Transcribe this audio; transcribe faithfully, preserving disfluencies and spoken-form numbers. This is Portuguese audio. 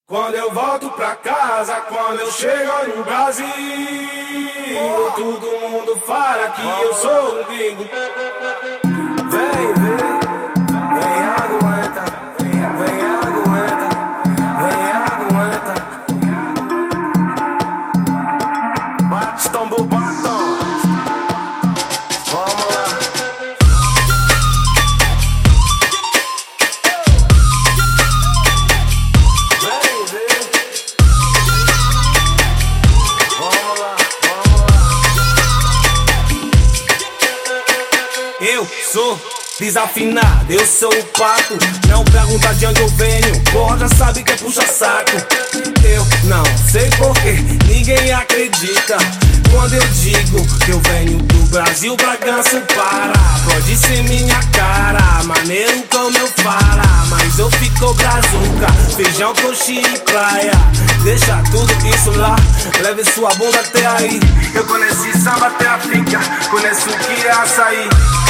Quando eu volto pra casa, quando eu chego no Brasil, todo mundo fala que eu sou um gringo. Vem, vem, vem aguenta, vem aguenta, vem aguenta. Bate tambor, batom. Vamos lá. Eu sou desafinado, eu sou o pato. Não pergunta de onde eu venho, porra, já sabe que é puxa-saco. Eu não sei porquê, ninguém acredita quando eu digo que eu venho do Brasil, Bragança, Pará. Pode ser minha cara, maneiro como eu falo, mas eu fico brazuca, feijão, coxinha e praia. Deixa tudo isso lá, leve sua bunda até aí. Eu conheci samba até a finca, conheço o que é açaí.